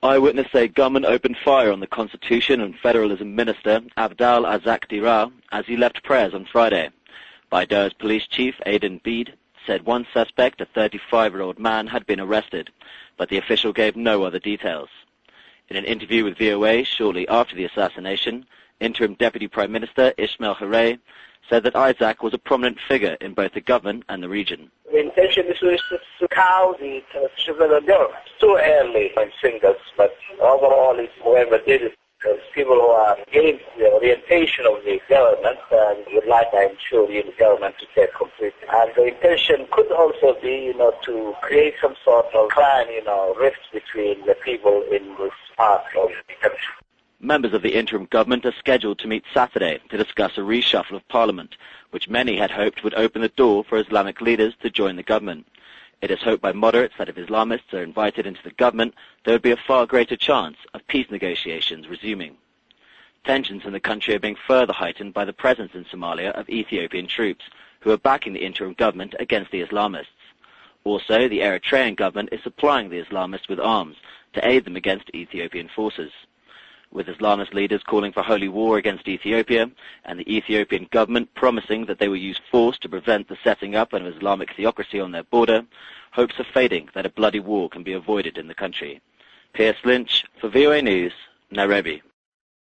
Eyewitnesses say gunmen opened fire on the Constitution and Federalism Minister Abdal Azak Dira as he left prayers on Friday. Baidoa's police chief, Aiden Bede, said one suspect, a 35-year-old man, had been arrested, but the official gave no other details. In an interview with VOA shortly after the assassination, Interim Deputy Prime Minister Ismail Harey said that Isaac was a prominent figure in both the government and the region. The intention is to cow the civilian government. It's too early in singles, but overall, whoever did it, because people who are against the orientation of the government would like, I'm sure, the government to take complete. And the intention could also be, to create some sort of clan, rift between the people in this part of the country. Members of the interim government are scheduled to meet Saturday to discuss a reshuffle of parliament, which many had hoped would open the door for Islamic leaders to join the government. It is hoped by moderates that if Islamists are invited into the government, there would be a far greater chance of peace negotiations resuming. Tensions in the country are being further heightened by the presence in Somalia of Ethiopian troops, who are backing the interim government against the Islamists. Also, the Eritrean government is supplying the Islamists with arms to aid them against Ethiopian forces. With Islamist leaders calling for holy war against Ethiopia, and the Ethiopian government promising that they will use force to prevent the setting up of an Islamic theocracy on their border, hopes are fading that a bloody war can be avoided in the country. Piers Lynch for VOA News, Nairobi.